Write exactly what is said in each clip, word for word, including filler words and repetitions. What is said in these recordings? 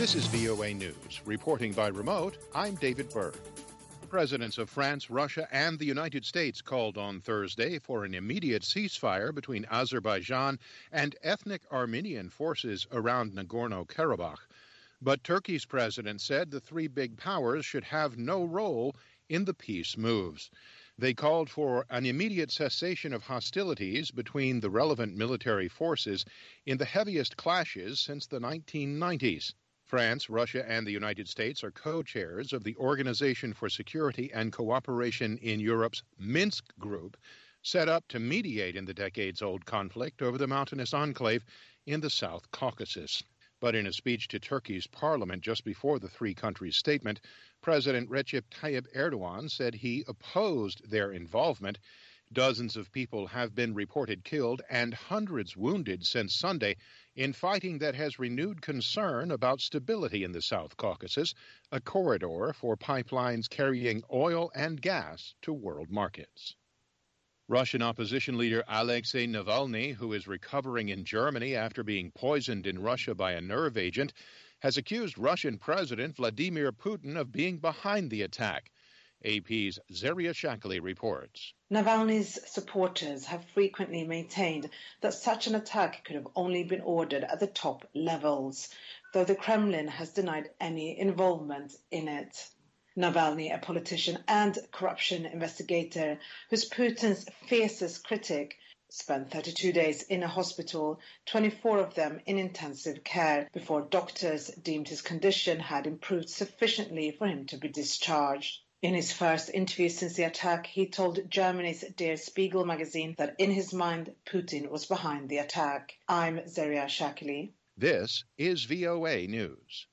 This is V O A News. Reporting by remote, I'm David Byrd. The presidents of France, Russia, and the United States called on Thursday for an immediate ceasefire between Azerbaijan and ethnic Armenian forces around Nagorno-Karabakh. But Turkey's president said the three big powers should have no role in the peace moves. They called for an immediate cessation of hostilities between the relevant military forces in the heaviest clashes since the nineteen nineties. France, Russia, and the United States are co-chairs of the Organization for Security and Cooperation in Europe's Minsk Group, set up to mediate in the decades-old conflict over the mountainous enclave in the South Caucasus. But in a speech to Turkey's parliament just before the three countries' statement, President Recep Tayyip Erdogan said he opposed their involvement. Dozens of people have been reported killed and hundreds wounded since Sunday in fighting that has renewed concern about stability in the South Caucasus, a corridor for pipelines carrying oil and gas to world markets. Russian opposition leader Alexei Navalny, who is recovering in Germany after being poisoned in Russia by a nerve agent, has accused Russian President Vladimir Putin of being behind the attack. A P's Zeria Shakali reports. Navalny's supporters have frequently maintained that such an attack could have only been ordered at the top levels, though the Kremlin has denied any involvement in it. Navalny, a politician and corruption investigator who's Putin's fiercest critic, spent thirty-two days in a hospital, twenty-four of them in intensive care, before doctors deemed his condition had improved sufficiently for him to be discharged. In his first interview since the attack, he told Germany's Der Spiegel magazine that in his mind, Putin was behind the attack. I'm Zeria Shakali. This is V O A News.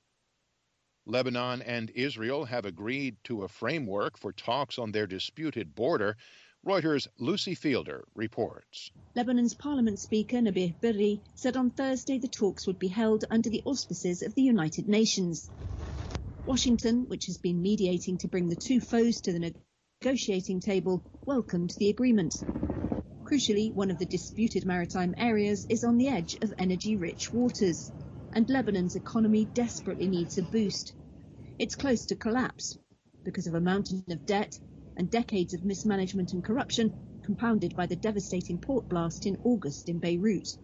Lebanon and Israel have agreed to a framework for talks on their disputed border. Reuters' Lucy Fielder reports. Lebanon's Parliament Speaker Nabih Berri said on Thursday the talks would be held under the auspices of the United Nations. Washington, which has been mediating to bring the two foes to the negotiating table, welcomed the agreement. Crucially, one of the disputed maritime areas is on the edge of energy-rich waters, and Lebanon's economy desperately needs a boost. It's close to collapse because of a mountain of debt and decades of mismanagement and corruption, compounded by the devastating port blast in August in Beirut.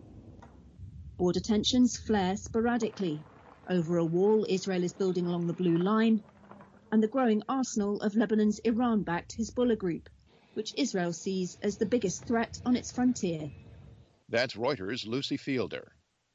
Border tensions flare sporadically over a wall Israel is building along the Blue Line, and the growing arsenal of Lebanon's Iran-backed Hezbollah group, which Israel sees as the biggest threat on its frontier. That's Reuters' Lucy Fielder.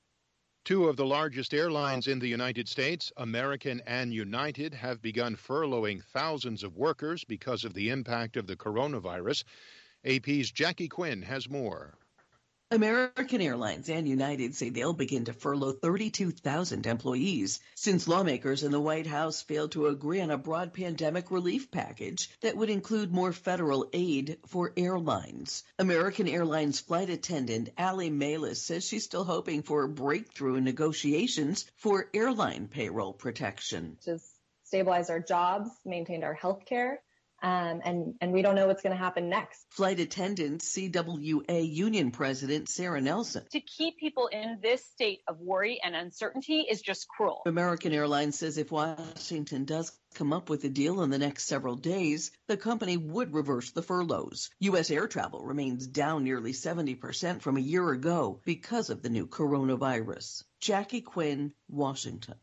Two of the largest airlines in the United States, American and United, have begun furloughing thousands of workers because of the impact of the coronavirus. A P's Jackie Quinn has more. American Airlines and United say they'll begin to furlough thirty-two thousand employees since lawmakers in the White House failed to agree on a broad pandemic relief package that would include more federal aid for airlines. American Airlines flight attendant Allie Malis says she's still hoping for a breakthrough in negotiations for airline payroll protection. Just stabilize our jobs, maintain our health care. Um, and, and we don't know what's going to happen next. Flight attendant C W A Union President Sarah Nelson. To keep people in this state of worry and uncertainty is just cruel. American Airlines says if Washington does come up with a deal in the next several days, the company would reverse the furloughs. U S air travel remains down nearly seventy percent from a year ago because of the new coronavirus. Jackie Quinn, Washington.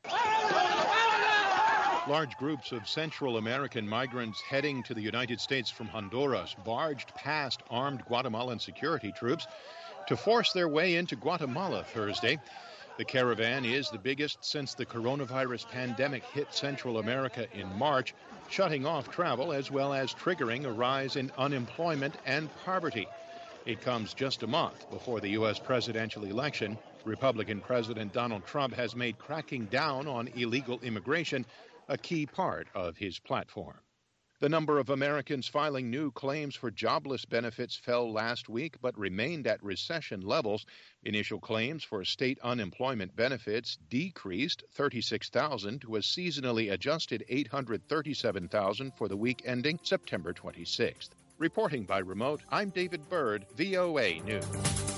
Large groups of Central American migrants heading to the United States from Honduras barged past armed Guatemalan security troops to force their way into Guatemala Thursday. The caravan is the biggest since the coronavirus pandemic hit Central America in March, shutting off travel as well as triggering a rise in unemployment and poverty. It comes just a month before the U S presidential election. Republican President Donald Trump has made cracking down on illegal immigration a key part of his platform. The number of Americans filing new claims for jobless benefits fell last week but remained at recession levels. Initial claims for state unemployment benefits decreased thirty-six thousand to a seasonally adjusted eight hundred thirty-seven thousand for the week ending September twenty-sixth. Reporting by remote, I'm David Byrd, V O A News.